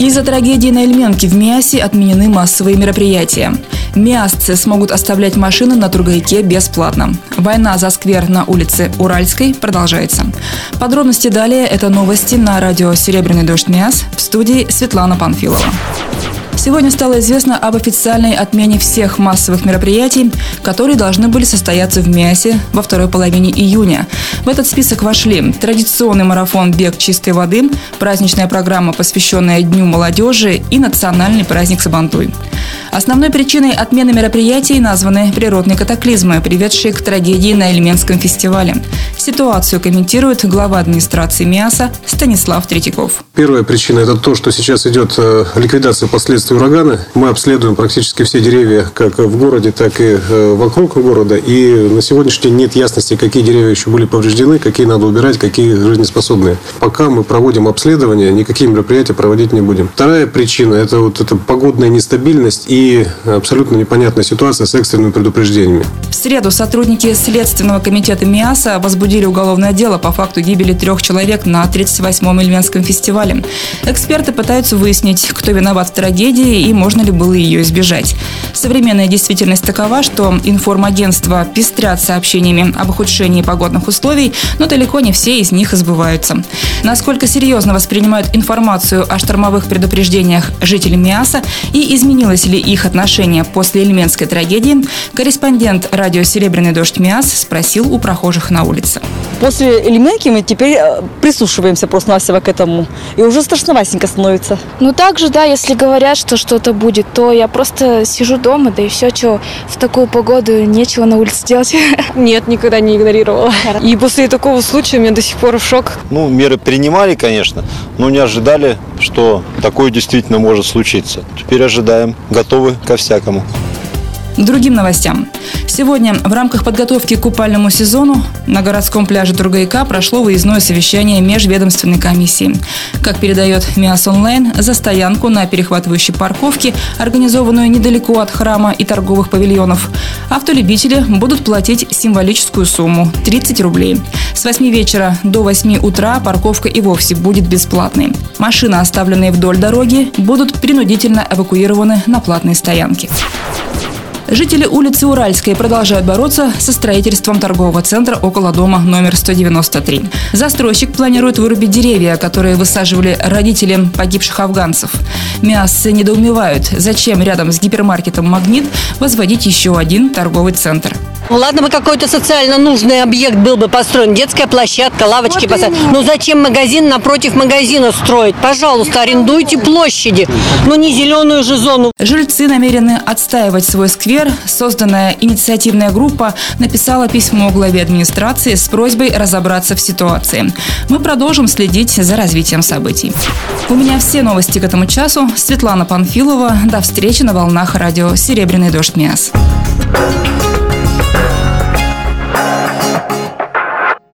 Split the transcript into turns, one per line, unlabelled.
Из-за трагедии на Ильменке в Миасе отменены массовые мероприятия. Миасцы смогут оставлять машины на Тургайке бесплатно. Война за сквер на улице Уральской продолжается. Подробности далее. Это новости на радио «Серебряный дождь Миас». В студии Светлана Панфилова. Сегодня стало известно об официальной отмене всех массовых мероприятий, которые должны были состояться в Миасе во второй половине июня. В этот список вошли традиционный марафон «Бег чистой воды», праздничная программа, посвященная Дню молодежи, и национальный праздник Сабантуй. Основной причиной отмены мероприятий названы природные катаклизмы, приведшие к трагедии на Ильменском фестивале. Ситуацию комментирует глава администрации Миаса Станислав Третьяков.
Первая причина – это то, что сейчас идет ликвидация последствий урагана. Мы обследуем практически все деревья, как в городе, так и вокруг города. И на сегодняшний день нет ясности, какие деревья еще были повреждены, какие надо убирать, какие жизнеспособные. Пока мы проводим обследование, никакие мероприятия проводить не будем. Вторая причина – это эта погодная нестабильность и абсолютно непонятная ситуация с экстренными предупреждениями.
В среду сотрудники Следственного комитета Миаса возбудили уголовное дело по факту гибели 3 человек на 38-м Ильменском фестивале. Эксперты пытаются выяснить, кто виноват в трагедии и можно ли было ее избежать. Современная действительность такова, что информагентства пестрят сообщениями об ухудшении погодных условий, но далеко не все из них сбываются. Насколько серьезно воспринимают информацию о штормовых предупреждениях жители Миаса и изменилось ли их отношение после Ильменской трагедии, корреспондент радио «Серебряный дождь Миас» спросил у прохожих на улице.
После Ильменки мы теперь прислушиваемся просто-навсего к этому. И уже страшноватенько становится.
Ну также, да, если говорят, что что-то будет, то я просто сижу дома, да и все, что в такую погоду нечего на улице делать.
Нет, никогда не игнорировала. И после такого случая у меня до сих пор шок.
Меры принимали, конечно, но не ожидали, что такое действительно может случиться. Теперь ожидаем, готовы ко всякому.
Другим новостям. Сегодня в рамках подготовки к купальному сезону на городском пляже Тургайка прошло выездное совещание межведомственной комиссии. Как передает Миас Онлайн, за стоянку на перехватывающей парковке, организованную недалеко от храма и торговых павильонов, автолюбители будут платить символическую сумму – 30 рублей. С 8 вечера до 8 утра парковка и вовсе будет бесплатной. Машины, оставленные вдоль дороги, будут принудительно эвакуированы на платные стоянки. Жители улицы Уральской продолжают бороться со строительством торгового центра около дома номер 193. Застройщик планирует вырубить деревья, которые высаживали родители погибших афганцев. Миасцы недоумевают, зачем рядом с гипермаркетом «Магнит» возводить еще один торговый центр.
Ладно бы какой-то социально нужный объект был бы построен, детская площадка, лавочки поставить. Но зачем магазин напротив магазина строить? Пожалуйста, арендуйте площади, но не зеленую же зону.
Жильцы намерены отстаивать свой сквер. Созданная инициативная группа написала письмо главе администрации с просьбой разобраться в ситуации. Мы продолжим следить за развитием событий. У меня все новости к этому часу. Светлана Панфилова. До встречи на волнах радио «Серебряный дождь Миас».